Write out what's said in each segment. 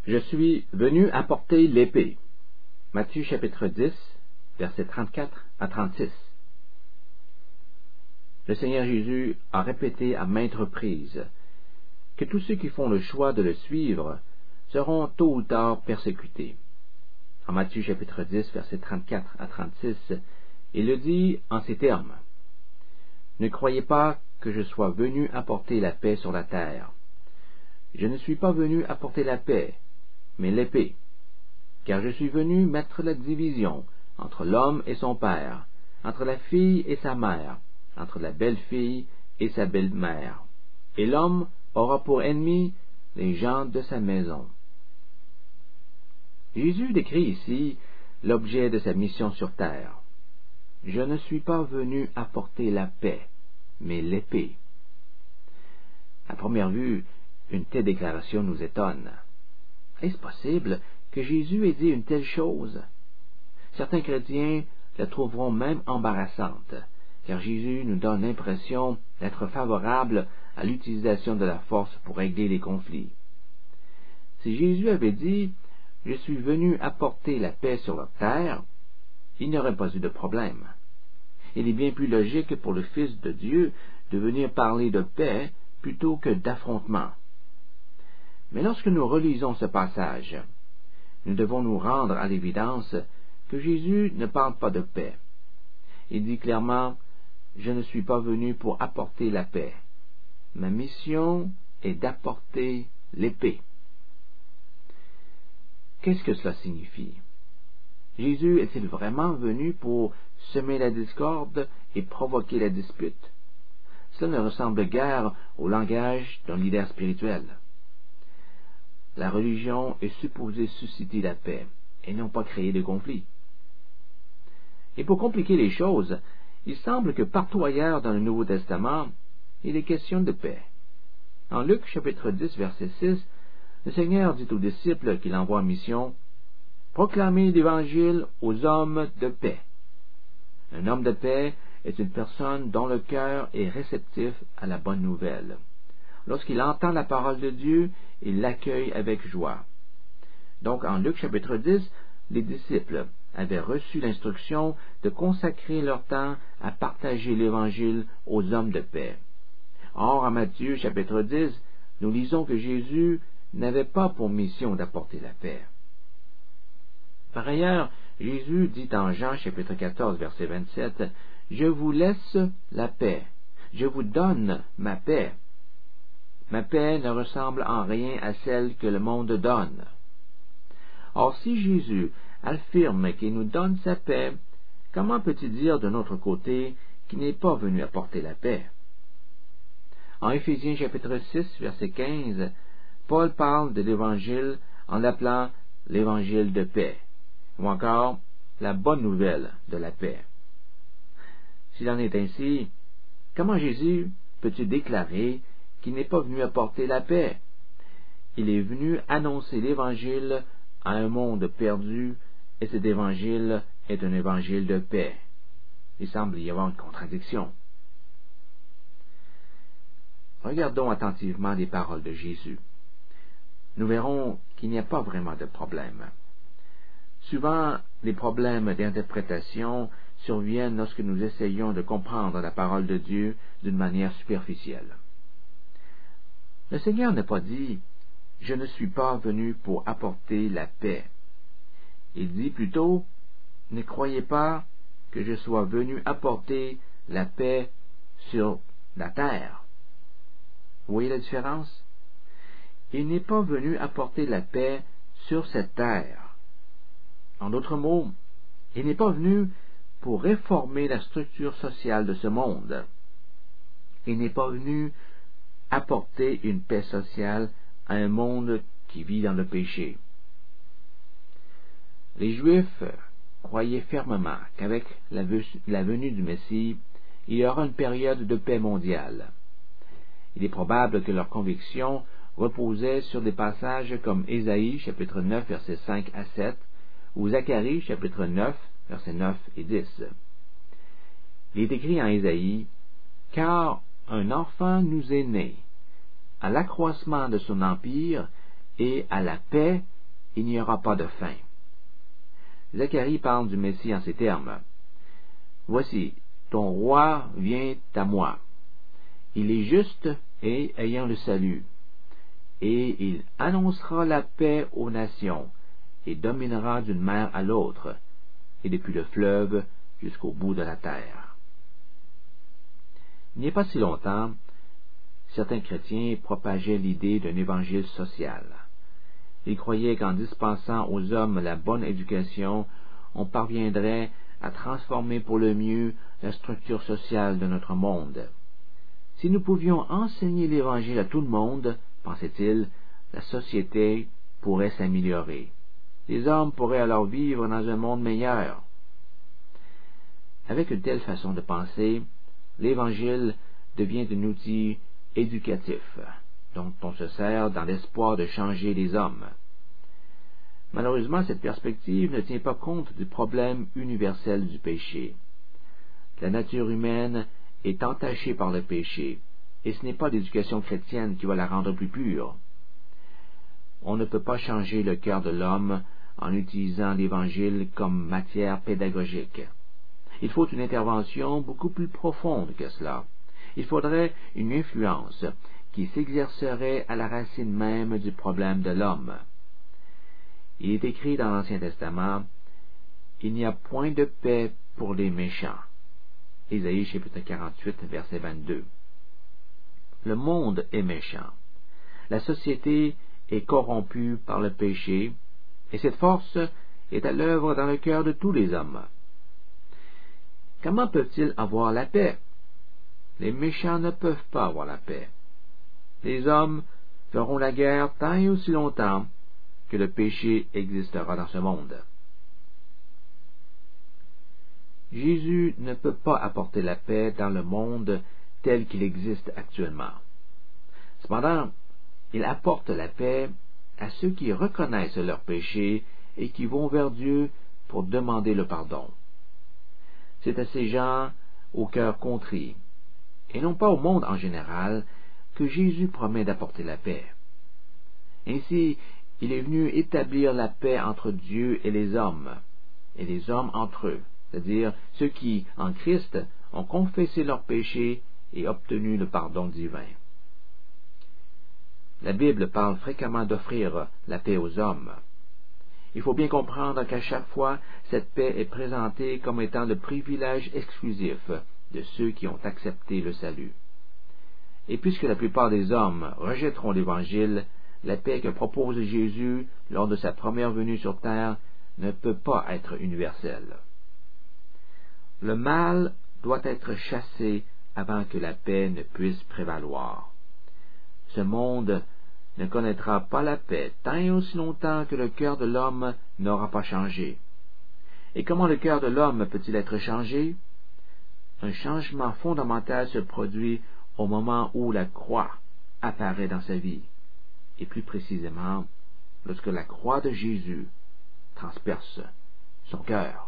Je suis venu apporter l'épée. Matthieu chapitre 10, versets 34 à 36. Le Seigneur Jésus a répété à maintes reprises que tous ceux qui font le choix de le suivre seront tôt ou tard persécutés. En Matthieu chapitre 10, versets 34 à 36, il le dit en ces termes. Ne croyez pas que je sois venu apporter la paix sur la terre. Je ne suis pas venu apporter la paix, mais l'épée. Car je suis venu mettre la division entre l'homme et son père, entre la fille et sa mère, entre la belle-fille et sa belle-mère. Et l'homme aura pour ennemi les gens de sa maison. Jésus décrit ici l'objet de sa mission sur terre. Je ne suis pas venu apporter la paix, mais l'épée. À première vue, une telle déclaration nous étonne. Est-ce possible que Jésus ait dit une telle chose? Certains chrétiens la trouveront même embarrassante, car Jésus nous donne l'impression d'être favorable à l'utilisation de la force pour régler les conflits. Si Jésus avait dit « Je suis venu apporter la paix sur la terre », il n'y aurait pas eu de problème. Il est bien plus logique pour le Fils de Dieu de venir parler de paix plutôt que d'affrontement. Mais lorsque nous relisons ce passage, nous devons nous rendre à l'évidence que Jésus ne parle pas de paix. Il dit clairement « Je ne suis pas venu pour apporter la paix. Ma mission est d'apporter l'épée. » Qu'est-ce que cela signifie? Jésus est-il vraiment venu pour semer la discorde et provoquer la dispute? Cela ne ressemble guère au langage d'un leader spirituel. La religion est supposée susciter la paix et non pas créer de conflits. Et pour compliquer les choses, il semble que partout ailleurs dans le Nouveau Testament, il est question de paix. En Luc chapitre 10, verset 6, le Seigneur dit aux disciples qu'il envoie en mission « Proclamez l'Évangile aux hommes de paix ». Un homme de paix est une personne dont le cœur est réceptif à la bonne nouvelle. Lorsqu'il entend la parole de Dieu, il l'accueille avec joie. Donc, en Luc chapitre 10, les disciples avaient reçu l'instruction de consacrer leur temps à partager l'Évangile aux hommes de paix. Or, en Matthieu chapitre 10, nous lisons que Jésus n'avait pas pour mission d'apporter la paix. Par ailleurs, Jésus dit en Jean chapitre 14, verset 27, « Je vous laisse la paix, je vous donne ma paix. Ma paix ne ressemble en rien à celle que le monde donne. » Or, si Jésus affirme qu'il nous donne sa paix, comment peut-il dire de notre côté qu'il n'est pas venu apporter la paix? En Éphésiens chapitre 6, verset 15, Paul parle de l'Évangile en l'appelant l'Évangile de paix, ou encore la bonne nouvelle de la paix. S'il en est ainsi, comment Jésus peut-il déclarer qu'il n'est pas venu apporter la paix? Il est venu annoncer l'Évangile à un monde perdu, et cet Évangile est un Évangile de paix. Il semble y avoir une contradiction. Regardons attentivement les paroles de Jésus. Nous verrons qu'il n'y a pas vraiment de problème. Souvent, les problèmes d'interprétation surviennent lorsque nous essayons de comprendre la parole de Dieu d'une manière superficielle. Le Seigneur n'a pas dit « Je ne suis pas venu pour apporter la paix ». Il dit plutôt « Ne croyez pas que je sois venu apporter la paix sur la terre ». Vous voyez la différence? Il n'est pas venu apporter la paix sur cette terre. En d'autres mots, il n'est pas venu pour réformer la structure sociale de ce monde. Il n'est pas venu apporter une paix sociale à un monde qui vit dans le péché. Les Juifs croyaient fermement qu'avec la venue du Messie, il y aura une période de paix mondiale. Il est probable que leur conviction reposait sur des passages comme Ésaïe, chapitre 9, versets 5 à 7, ou Zacharie, chapitre 9, versets 9 et 10. Il est écrit en Ésaïe, « Car un enfant nous est né, à l'accroissement de son empire et à la paix il n'y aura pas de fin. Zacharie parle du Messie en ces termes. Voici, ton roi vient à moi. Il est juste et ayant le salut. Et il annoncera la paix aux nations, et dominera d'une mer à l'autre, et depuis le fleuve jusqu'au bout de la terre. Il n'y a pas si longtemps, certains chrétiens propageaient l'idée d'un évangile social. Ils croyaient qu'en dispensant aux hommes la bonne éducation, on parviendrait à transformer pour le mieux la structure sociale de notre monde. Si nous pouvions enseigner l'Évangile à tout le monde, pensait-il, la société pourrait s'améliorer. Les hommes pourraient alors vivre dans un monde meilleur. Avec une telle façon de penser, l'Évangile devient un outil éducatif, dont on se sert dans l'espoir de changer les hommes. Malheureusement, cette perspective ne tient pas compte du problème universel du péché. La nature humaine est entachée par le péché, et ce n'est pas l'éducation chrétienne qui va la rendre plus pure. On ne peut pas changer le cœur de l'homme en utilisant l'Évangile comme matière pédagogique. Il faut une intervention beaucoup plus profonde que cela. Il faudrait une influence qui s'exercerait à la racine même du problème de l'homme. Il est écrit dans l'Ancien Testament, « Il n'y a point de paix pour les méchants. » Ésaïe chapitre 48, verset 22. Le monde est méchant. La société est corrompue par le péché, et cette force est à l'œuvre dans le cœur de tous les hommes. Comment peuvent-ils avoir la paix? Les méchants ne peuvent pas avoir la paix. Les hommes feront la guerre tant et aussi longtemps que le péché existera dans ce monde. Jésus ne peut pas apporter la paix dans le monde tel qu'il existe actuellement. Cependant, il apporte la paix à ceux qui reconnaissent leurs péchés et qui vont vers Dieu pour demander le pardon. C'est à ces gens au cœur contrit, et non pas au monde en général, que Jésus promet d'apporter la paix. Ainsi, il est venu établir la paix entre Dieu et les hommes entre eux, c'est-à-dire ceux qui, en Christ, ont confessé leurs péchés et obtenu le pardon divin. La Bible parle fréquemment d'offrir la paix aux hommes. Il faut bien comprendre qu'à chaque fois, cette paix est présentée comme étant le privilège exclusif de ceux qui ont accepté le salut. Et puisque la plupart des hommes rejetteront l'Évangile, la paix que propose Jésus lors de sa première venue sur terre ne peut pas être universelle. Le mal doit être chassé avant que la paix ne puisse prévaloir. Ce monde ne connaîtra pas la paix tant et aussi longtemps que le cœur de l'homme n'aura pas changé. Et comment le cœur de l'homme peut-il être changé? Un changement fondamental se produit au moment où la croix apparaît dans sa vie, et plus précisément lorsque la croix de Jésus transperce son cœur.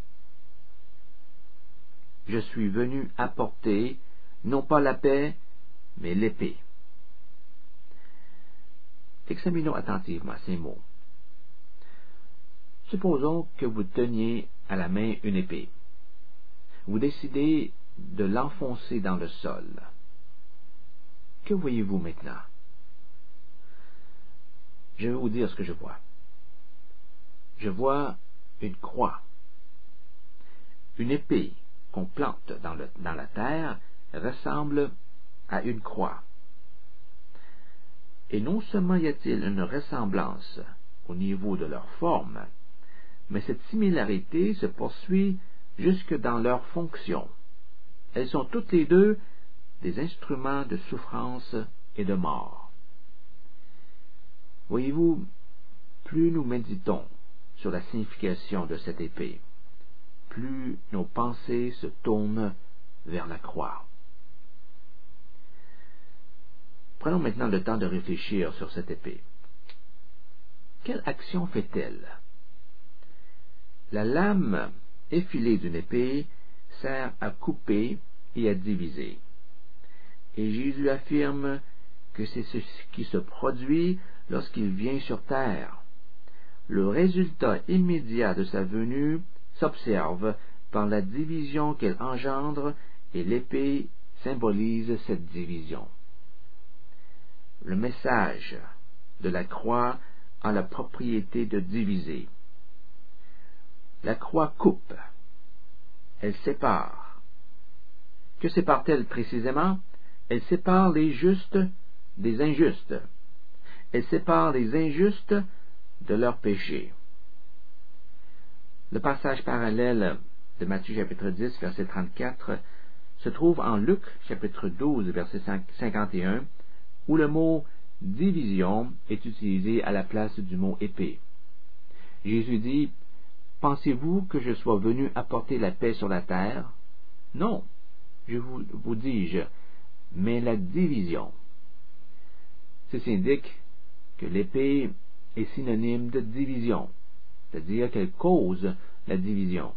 Je suis venu apporter non pas la paix, mais l'épée. Examinons attentivement ces mots. Supposons que vous teniez à la main une épée. Vous décidez de l'enfoncer dans le sol. Que voyez-vous maintenant? Je vais vous dire ce que je vois. Je vois une croix. Une épée qu'on plante dans la terre ressemble à une croix. Et non seulement y a-t-il une ressemblance au niveau de leur forme, mais cette similarité se poursuit jusque dans leur fonction. Elles sont toutes les deux des instruments de souffrance et de mort. Voyez-vous, plus nous méditons sur la signification de cette épée, plus nos pensées se tournent vers la croix. Prenons maintenant le temps de réfléchir sur cette épée. Quelle action fait-elle? La lame effilée d'une épée sert à couper et à diviser. Et Jésus affirme que c'est ce qui se produit lorsqu'il vient sur terre. le résultat immédiat de sa venue s'observe par la division qu'elle engendre, et l'épée symbolise cette division. Le message de la croix a la propriété de diviser. La croix coupe, elle sépare. Que sépare-t-elle précisément? Elle sépare les justes des injustes. Elle sépare les injustes de leurs péchés. Le passage parallèle de Matthieu chapitre 10, verset 34, se trouve en Luc chapitre 12, verset 51, où le mot division est utilisé à la place du mot épée. Jésus dit, « Pensez-vous que je sois venu apporter la paix sur la terre? Non, je vous dis-je, mais la division. » Ceci indique que l'épée est synonyme de division, c'est-à-dire qu'elle cause la division.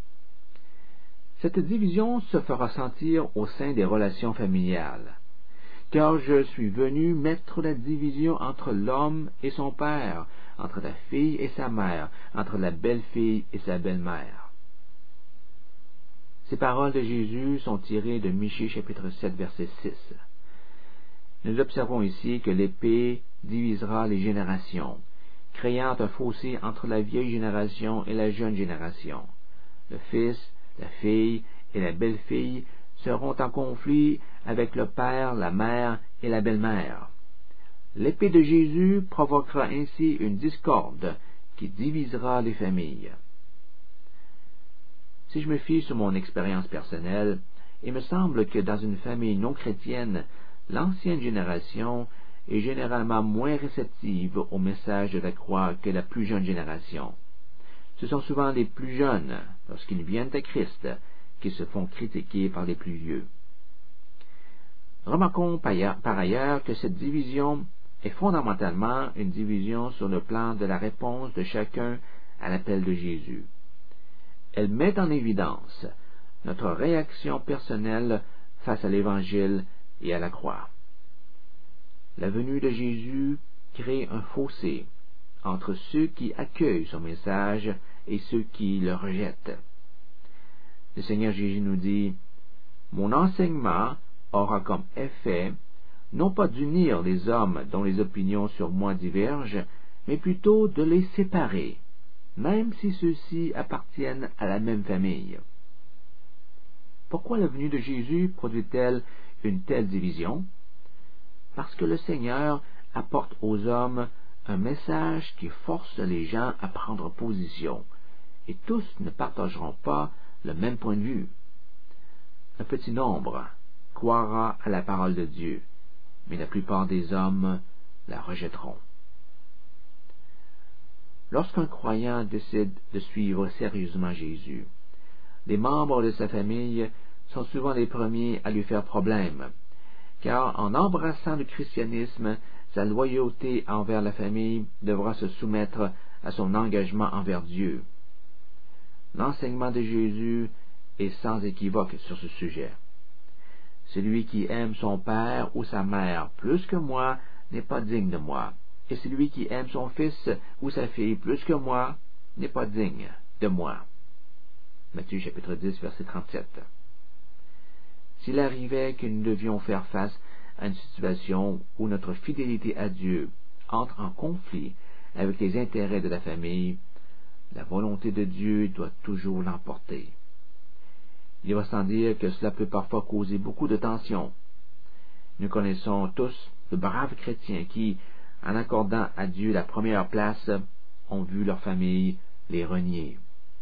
Cette division se fera sentir au sein des relations familiales, car je suis venu mettre la division entre l'homme et son père, entre la fille et sa mère, entre la belle-fille et sa belle-mère. Ces paroles de Jésus sont tirées de Michée chapitre 7, verset 6. Nous observons ici que l'épée divisera les générations, créant un fossé entre la vieille génération et la jeune génération. Le fils, la fille et la belle-fille seront en conflit avec le père, la mère et la belle-mère. L'épée de Jésus provoquera ainsi une discorde qui divisera les familles. Si je me fie sur mon expérience personnelle, il me semble que dans une famille non chrétienne, l'ancienne génération est généralement moins réceptive au message de la croix que la plus jeune génération. Ce sont souvent les plus jeunes, lorsqu'ils viennent à Christ, qui se font critiquer par les plus vieux. Remarquons par ailleurs que cette division est fondamentalement une division sur le plan de la réponse de chacun à l'appel de Jésus. Elle met en évidence notre réaction personnelle face à l'Évangile et à la croix. La venue de Jésus crée un fossé entre ceux qui accueillent son message et ceux qui le rejettent. Le Seigneur Jésus nous dit, « Mon enseignement aura comme effet non pas d'unir les hommes dont les opinions sur moi divergent, mais plutôt de les séparer, même si ceux-ci appartiennent à la même famille. » Pourquoi la venue de Jésus produit-elle une telle division? Parce que le Seigneur apporte aux hommes un message qui force les gens à prendre position, et tous ne partageront pas le même point de vue. Un petit nombre croira à la parole de Dieu, mais la plupart des hommes la rejetteront. Lorsqu'un croyant décide de suivre sérieusement Jésus, les membres de sa famille sont souvent les premiers à lui faire problème, car en embrassant le christianisme, sa loyauté envers la famille devra se soumettre à son engagement envers Dieu. L'enseignement de Jésus est sans équivoque sur ce sujet. Celui qui aime son père ou sa mère plus que moi n'est pas digne de moi, et celui qui aime son fils ou sa fille plus que moi n'est pas digne de moi. Matthieu chapitre 10, verset 37. S'il arrivait que nous devions faire face à une situation où notre fidélité à Dieu entre en conflit avec les intérêts de la famille, la volonté de Dieu doit toujours l'emporter. Il va sans dire que cela peut parfois causer beaucoup de tensions. Nous connaissons tous de braves chrétiens qui, en accordant à Dieu la première place, ont vu leur famille les renier.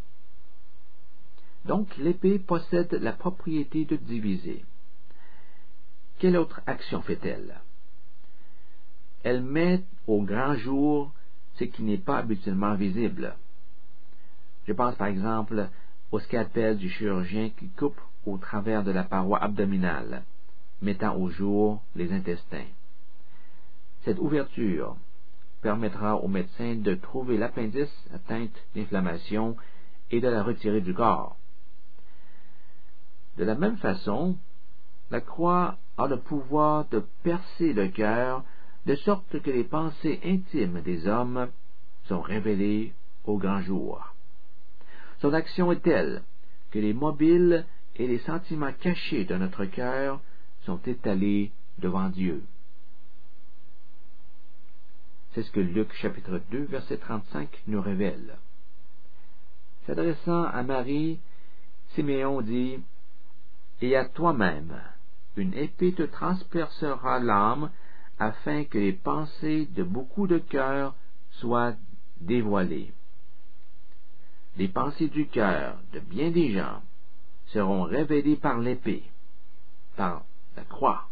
Donc, l'épée possède la propriété de diviser. Quelle autre action fait-elle? Elle met au grand jour ce qui n'est pas habituellement visible. Je pense par exemple au scalpel du chirurgien qui coupe au travers de la paroi abdominale, mettant au jour les intestins. Cette ouverture permettra au médecin de trouver l'appendice atteinte d'inflammation et de la retirer du corps. De la même façon, la croix a le pouvoir de percer le cœur de sorte que les pensées intimes des hommes sont révélés au grand jour. Son action est telle que les mobiles et les sentiments cachés de notre cœur sont étalés devant Dieu. C'est ce que Luc chapitre 2 verset 35 nous révèle. S'adressant à Marie, Siméon dit, « Et à toi-même, une épée te transpercera l'âme, afin que les pensées de beaucoup de cœurs soient dévoilées. » Les pensées du cœur de bien des gens seront révélées par l'épée, par la croix.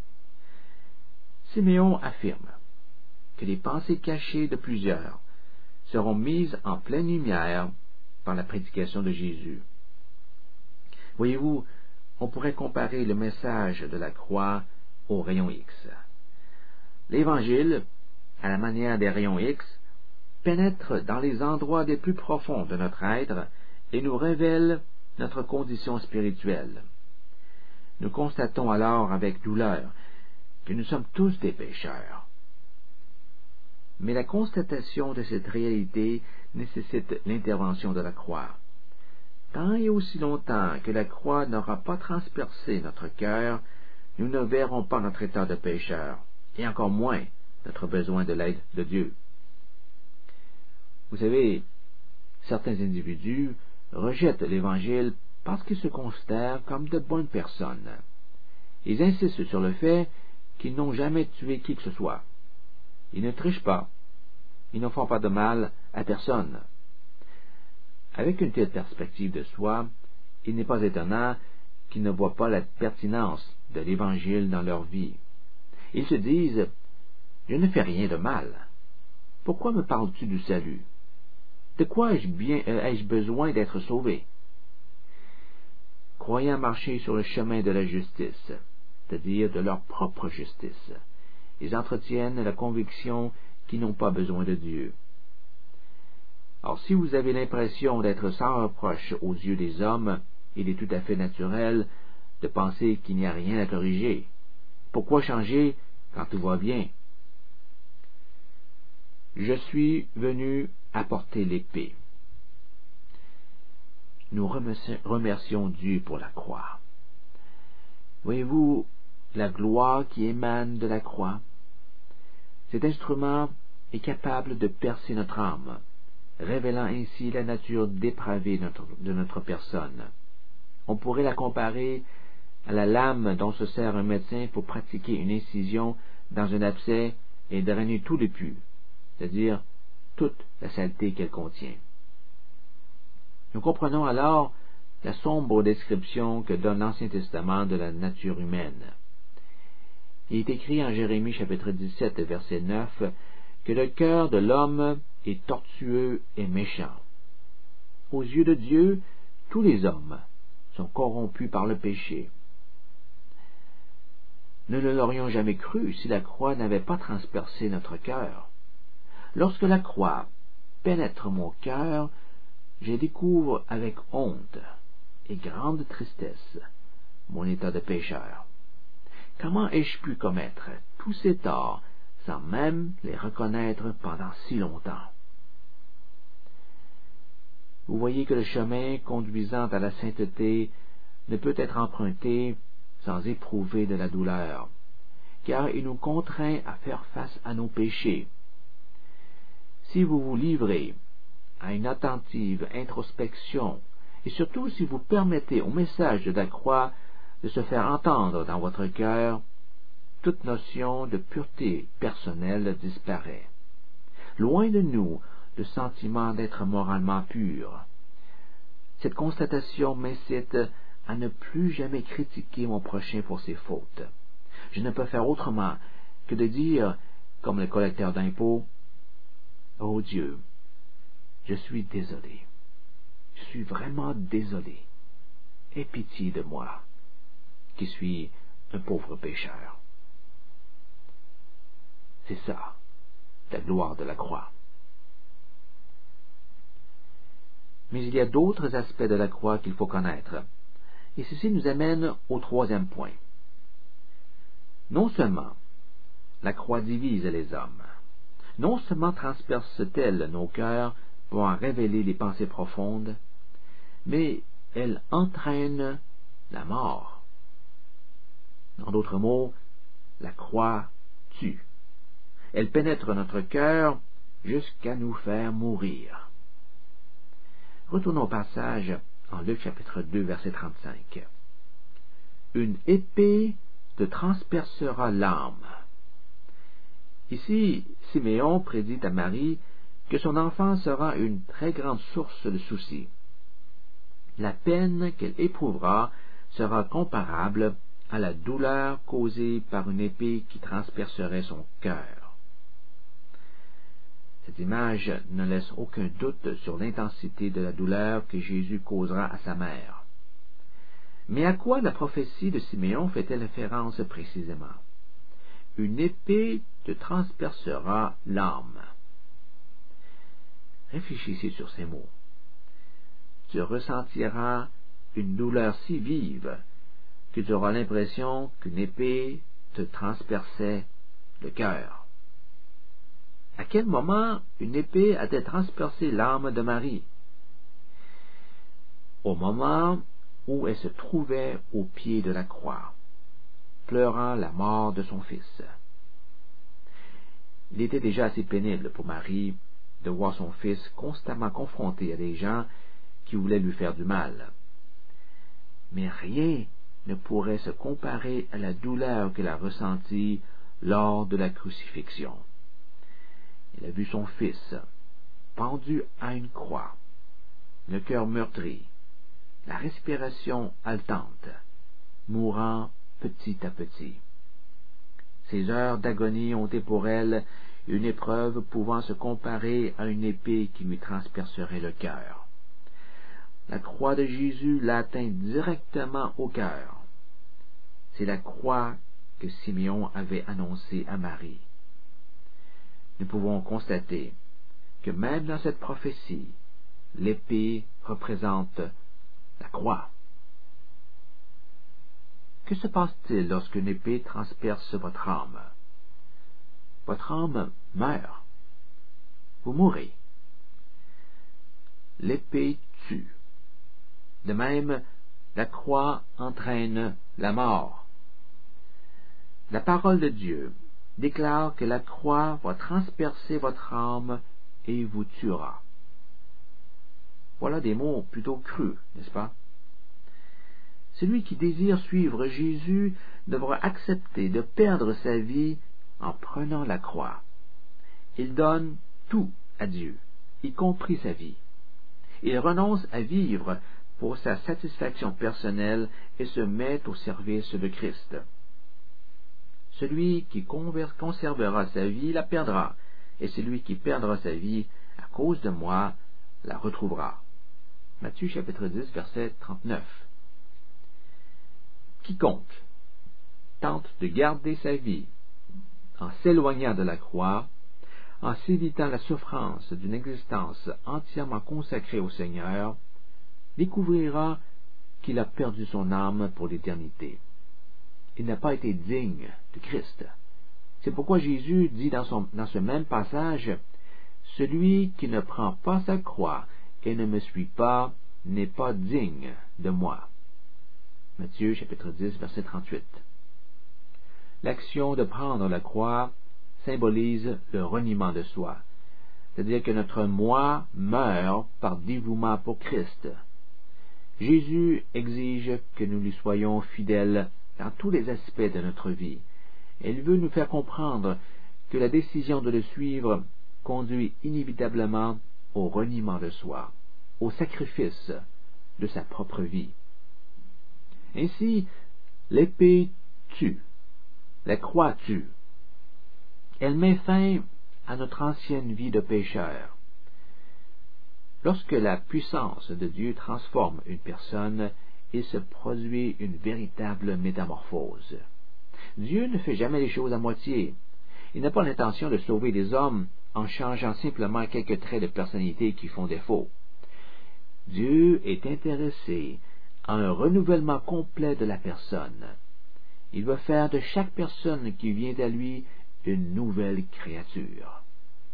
Siméon affirme que les pensées cachées de plusieurs seront mises en pleine lumière par la prédication de Jésus. Voyez-vous, on pourrait comparer le message de la croix au rayon X. L'Évangile, à la manière des rayons X, pénètre dans les endroits les plus profonds de notre être et nous révèle notre condition spirituelle. Nous constatons alors avec douleur que nous sommes tous des pécheurs. Mais la constatation de cette réalité nécessite l'intervention de la croix. Tant et aussi longtemps que la croix n'aura pas transpercé notre cœur, nous ne verrons pas notre état de pécheur, et encore moins notre besoin de l'aide de Dieu. Vous savez, certains individus rejettent l'Évangile parce qu'ils se considèrent comme de bonnes personnes. Ils insistent sur le fait qu'ils n'ont jamais tué qui que ce soit. Ils ne trichent pas. Ils ne font pas de mal à personne. Avec une telle perspective de soi, il n'est pas étonnant qu'ils ne voient pas la pertinence de l'Évangile dans leur vie. Ils se disent, « Je ne fais rien de mal. Pourquoi me parles-tu du salut? De quoi ai-je besoin d'être sauvé? » Croyant marcher sur le chemin de la justice, c'est-à-dire de leur propre justice, ils entretiennent la conviction qu'ils n'ont pas besoin de Dieu. Or, si vous avez l'impression d'être sans reproche aux yeux des hommes, il est tout à fait naturel de penser qu'il n'y a rien à corriger. Pourquoi changer quand tout va bien? Je suis venu apporter l'épée. Nous remercions Dieu pour la croix. Voyez-vous la gloire qui émane de la croix? Cet instrument est capable de percer notre âme, révélant ainsi la nature dépravée de notre personne. On pourrait la comparer à la lame dont se sert un médecin pour pratiquer une incision dans un abcès et drainer tout le pus, c'est-à-dire toute la saleté qu'elle contient. Nous comprenons alors la sombre description que donne l'Ancien Testament de la nature humaine. Il est écrit en Jérémie chapitre 17, verset 9, que le cœur de l'homme est tortueux et méchant. Aux yeux de Dieu, tous les hommes sont corrompus par le péché. Nous ne l'aurions jamais cru si la croix n'avait pas transpercé notre cœur. Lorsque la croix pénètre mon cœur, je découvre avec honte et grande tristesse mon état de pécheur. Comment ai-je pu commettre tous ces torts sans même les reconnaître pendant si longtemps? Vous voyez que le chemin conduisant à la sainteté ne peut être emprunté sans éprouver de la douleur, car il nous contraint à faire face à nos péchés. Si vous vous livrez à une attentive introspection, et surtout si vous permettez au message de la croix de se faire entendre dans votre cœur, toute notion de pureté personnelle disparaît. Loin de nous le sentiment d'être moralement pur. Cette constatation m'incite à ne plus jamais critiquer mon prochain pour ses fautes. Je ne peux faire autrement que de dire, comme le collecteur d'impôts, « Oh Dieu, je suis désolé. Je suis vraiment désolé. Aie pitié de moi, qui suis un pauvre pécheur. » C'est ça, la gloire de la croix. Mais il y a d'autres aspects de la croix qu'il faut connaître, et ceci nous amène au troisième point. Non seulement la croix divise les hommes, non seulement transperce-t-elle nos cœurs pour en révéler les pensées profondes, mais elle entraîne la mort. En d'autres mots, la croix tue. Elle pénètre notre cœur jusqu'à nous faire mourir. Retournons au passage en Luc chapitre 2, verset 35. Une épée te transpercera l'âme. Ici, Siméon prédit à Marie que son enfant sera une très grande source de soucis. La peine qu'elle éprouvera sera comparable à la douleur causée par une épée qui transpercerait son cœur. Cette image ne laisse aucun doute sur l'intensité de la douleur que Jésus causera à sa mère. Mais à quoi la prophétie de Siméon fait-elle référence précisément? Une épée te transpercera l'âme. Réfléchissez sur ces mots. Tu ressentiras une douleur si vive que tu auras l'impression qu'une épée te transperçait le cœur. À quel moment une épée a-t-elle transpercé l'âme de Marie? Au moment où elle se trouvait au pied de la croix, pleurant la mort de son fils. Il était déjà assez pénible pour Marie de voir son fils constamment confronté à des gens qui voulaient lui faire du mal. Mais rien ne pourrait se comparer à la douleur qu'elle a ressentie lors de la crucifixion. Elle a vu son fils pendu à une croix, le cœur meurtri, la respiration haletante, mourant petit à petit. Ces heures d'agonie ont été pour elle une épreuve pouvant se comparer à une épée qui lui transpercerait le cœur. La croix de Jésus l'atteint directement au cœur. C'est la croix que Siméon avait annoncée à Marie. Nous pouvons constater que même dans cette prophétie, l'épée représente la croix. Que se passe-t-il lorsqu'une épée transperce votre âme? Votre âme meurt. Vous mourrez. L'épée tue. De même, la croix entraîne la mort. La parole de Dieu déclare que la croix va transpercer votre âme et vous tuera. Voilà des mots plutôt crus, n'est-ce pas? Celui qui désire suivre Jésus devra accepter de perdre sa vie en prenant la croix. Il donne tout à Dieu, y compris sa vie. Il renonce à vivre pour sa satisfaction personnelle et se met au service de Christ. Celui qui conservera sa vie la perdra, et celui qui perdra sa vie à cause de moi la retrouvera. Matthieu chapitre 10, verset 39. Quiconque tente de garder sa vie en s'éloignant de la croix, en s'évitant la souffrance d'une existence entièrement consacrée au Seigneur, découvrira qu'il a perdu son âme pour l'éternité. Il n'a pas été digne de Christ. C'est pourquoi Jésus dit dans ce même passage, « Celui qui ne prend pas sa croix et ne me suit pas n'est pas digne de moi. » Matthieu chapitre 10, verset 38. L'action de prendre la croix symbolise le reniement de soi, c'est-à-dire que notre moi meurt par dévouement pour Christ. Jésus exige que nous lui soyons fidèles dans tous les aspects de notre vie. Il veut nous faire comprendre que la décision de le suivre conduit inévitablement au reniement de soi, au sacrifice de sa propre vie. Ainsi, l'épée tue, la croix tue. Elle met fin à notre ancienne vie de pécheur. Lorsque la puissance de Dieu transforme une personne, il se produit une véritable métamorphose. Dieu ne fait jamais les choses à moitié. Il n'a pas l'intention de sauver les hommes en changeant simplement quelques traits de personnalité qui font défaut. Dieu est intéressé à un renouvellement complet de la personne. Il veut faire de chaque personne qui vient à lui une nouvelle créature.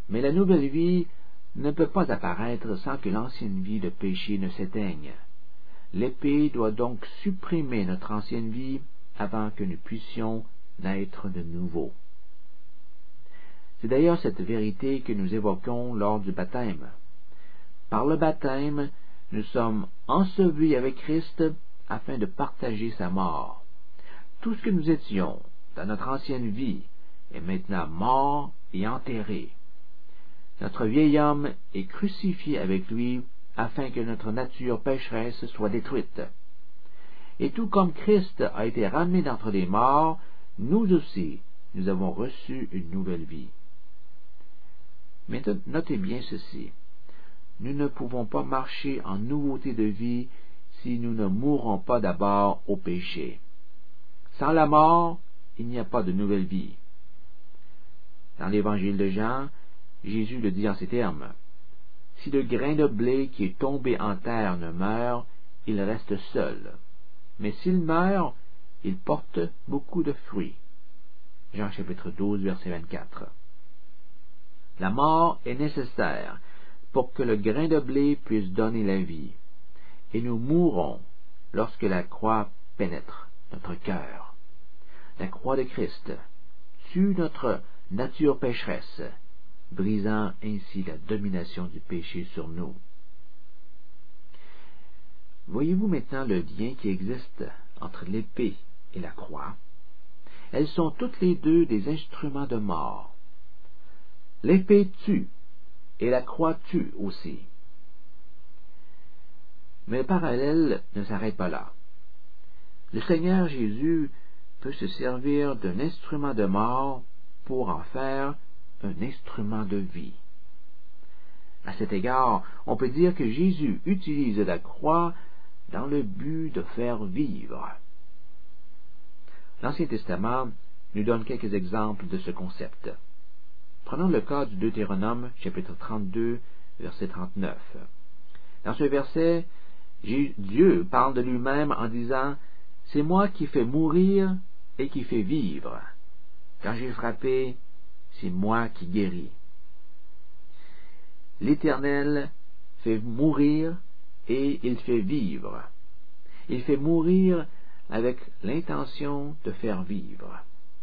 Mais la nouvelle vie ne peut pas apparaître sans que l'ancienne vie de péché ne s'éteigne. L'épée doit donc supprimer notre ancienne vie avant que nous puissions naître de nouveau. C'est d'ailleurs cette vérité que nous évoquons lors du baptême. Par le baptême, nous sommes ensevelis avec Christ afin de partager sa mort. Tout ce que nous étions dans notre ancienne vie est maintenant mort et enterré. Notre vieil homme est crucifié avec lui afin que notre nature pécheresse soit détruite. Et tout comme Christ a été ramené d'entre les morts, nous aussi, nous avons reçu une nouvelle vie. Mais notez bien ceci. Nous ne pouvons pas marcher en nouveauté de vie si nous ne mourrons pas d'abord au péché. Sans la mort, il n'y a pas de nouvelle vie. Dans l'évangile de Jean, Jésus le dit en ces termes. Si le grain de blé qui est tombé en terre ne meurt, il reste seul. Mais s'il meurt, il porte beaucoup de fruits. Jean chapitre 12, verset 24. La mort est nécessaire pour que le grain de blé puisse donner la vie. Et nous mourrons lorsque la croix pénètre notre cœur. La croix de Christ tue notre nature pécheresse, brisant ainsi la domination du péché sur nous. Voyez-vous maintenant le lien qui existe entre l'épée et la croix? Elles sont toutes les deux des instruments de mort. L'épée tue, et la croix tue aussi. Mais le parallèle ne s'arrête pas là. Le Seigneur Jésus peut se servir d'un instrument de mort pour en faire un instrument de vie. À cet égard, on peut dire que Jésus utilise la croix dans le but de faire vivre. L'Ancien Testament nous donne quelques exemples de ce concept. Prenons le cas du Deutéronome, chapitre 32, verset 39. Dans ce verset, Dieu parle de lui-même en disant « C'est moi qui fais mourir et qui fais vivre. Quand j'ai frappé, c'est moi qui guéris. » L'Éternel fait mourir et il fait vivre. Il fait mourir avec l'intention de faire vivre.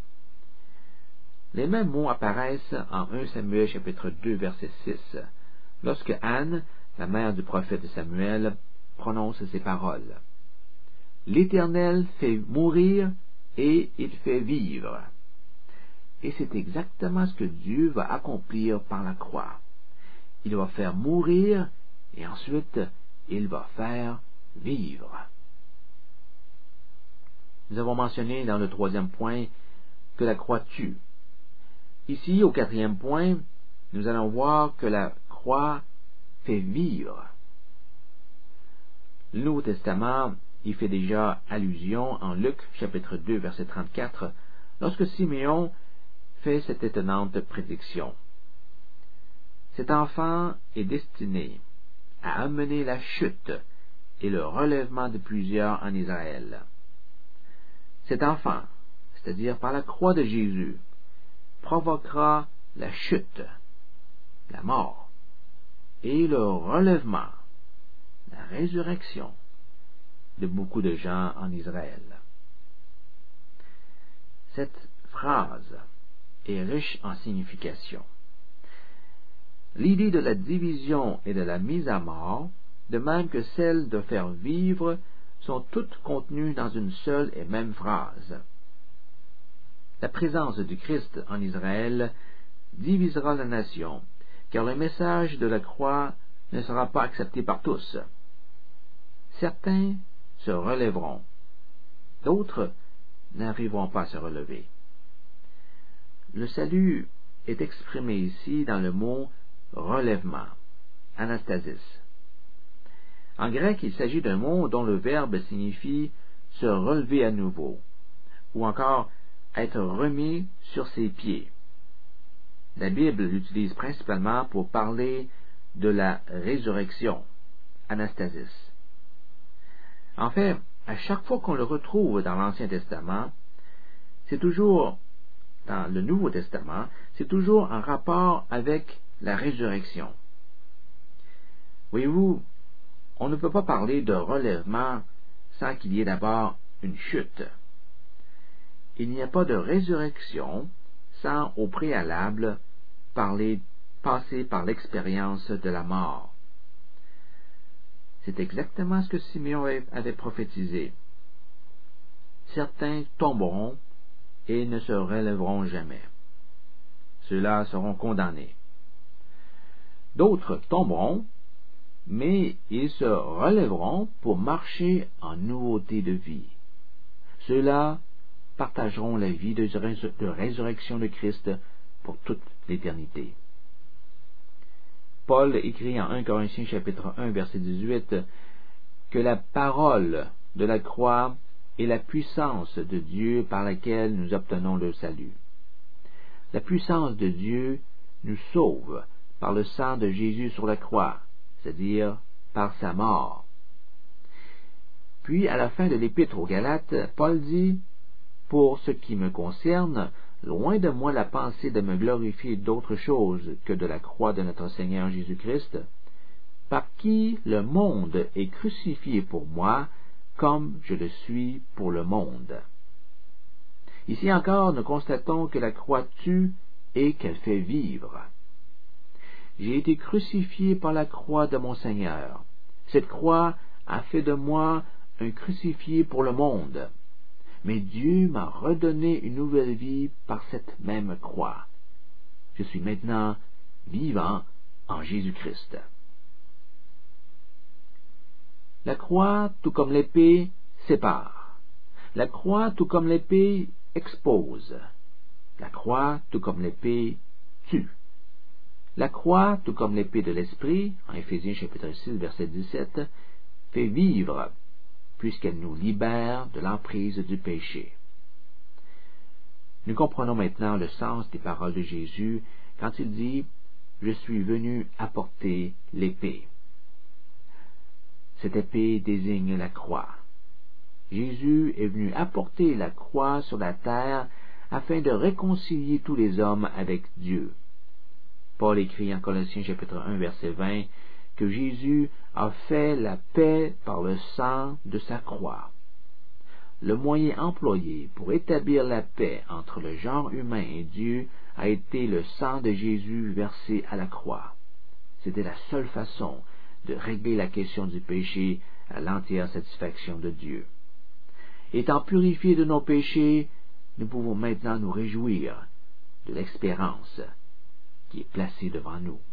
Les mêmes mots apparaissent en 1 Samuel chapitre 2 verset 6, lorsque Anne, la mère du prophète Samuel, prononce ces paroles. L'Éternel fait mourir et il fait vivre. Et c'est exactement ce que Dieu va accomplir par la croix. Il va faire mourir et ensuite il va faire vivre. Nous avons mentionné dans le 3e point que la croix tue. Ici, au 4e point, nous allons voir que la croix fait vivre. Le Nouveau Testament y fait déjà allusion en Luc chapitre 2 verset 34, lorsque Siméon fait cette étonnante prédiction. Cet enfant est destiné à amener la chute et le relèvement de plusieurs en Israël. Cet enfant, c'est-à-dire par la croix de Jésus, provoquera la chute, la mort, et le relèvement, la résurrection de beaucoup de gens en Israël. Cette phrase est riche en signification. L'idée de la division et de la mise à mort, de même que celle de faire vivre, sont toutes contenues dans une seule et même phrase. La présence du Christ en Israël divisera la nation, car le message de la croix ne sera pas accepté par tous. Certains se relèveront, d'autres n'arriveront pas à se relever. Le salut est exprimé ici dans le mot relèvement, anastasis. En grec, il s'agit d'un mot dont le verbe signifie se relever à nouveau, ou encore être remis sur ses pieds. La Bible l'utilise principalement pour parler de la résurrection, anastasis. En fait, à chaque fois qu'on le retrouve dans l'Ancien Testament, c'est toujours, dans le Nouveau Testament, c'est toujours en rapport avec la résurrection. Voyez-vous, on ne peut pas parler de relèvement sans qu'il y ait d'abord une chute. Il n'y a pas de résurrection sans au préalable passer par l'expérience de la mort. C'est exactement ce que Simeon avait prophétisé. Certains tomberont et ne se relèveront jamais. Ceux-là seront condamnés. D'autres tomberont, mais ils se relèveront pour marcher en nouveauté de vie. Ceux-là partageront la vie de résurrection de Christ pour toute l'éternité. Paul écrit en 1 Corinthiens chapitre 1 verset 18 que la parole de la croix est la puissance de Dieu par laquelle nous obtenons le salut. La puissance de Dieu nous sauve par le sang de Jésus sur la croix, c'est-à-dire par sa mort. Puis, à la fin de l'Épître aux Galates, Paul dit « Pour ce qui me concerne, loin de moi la pensée de me glorifier d'autre chose que de la croix de notre Seigneur Jésus-Christ, par qui le monde est crucifié pour moi, comme je le suis pour le monde. » Ici encore, nous constatons que la croix tue et qu'elle fait vivre. J'ai été crucifié par la croix de mon Seigneur. Cette croix a fait de moi un crucifié pour le monde. Mais Dieu m'a redonné une nouvelle vie par cette même croix. Je suis maintenant vivant en Jésus-Christ. La croix, tout comme l'épée, sépare. La croix, tout comme l'épée, expose. La croix, tout comme l'épée, tue. La croix, tout comme l'épée de l'Esprit, en Éphésiens chapitre 6, verset 17, fait vivre, puisqu'elle nous libère de l'emprise du péché. Nous comprenons maintenant le sens des paroles de Jésus quand il dit « Je suis venu apporter l'épée ». Cette épée désigne la croix. Jésus est venu apporter la croix sur la terre afin de réconcilier tous les hommes avec Dieu. Paul écrit en Colossiens chapitre 1 verset 20 que Jésus a fait la paix par le sang de sa croix. Le moyen employé pour établir la paix entre le genre humain et Dieu a été le sang de Jésus versé à la croix. C'était la seule façon de régler la question du péché à l'entière satisfaction de Dieu. Étant purifiés de nos péchés, nous pouvons maintenant nous réjouir de l'espérance qui est placée devant nous.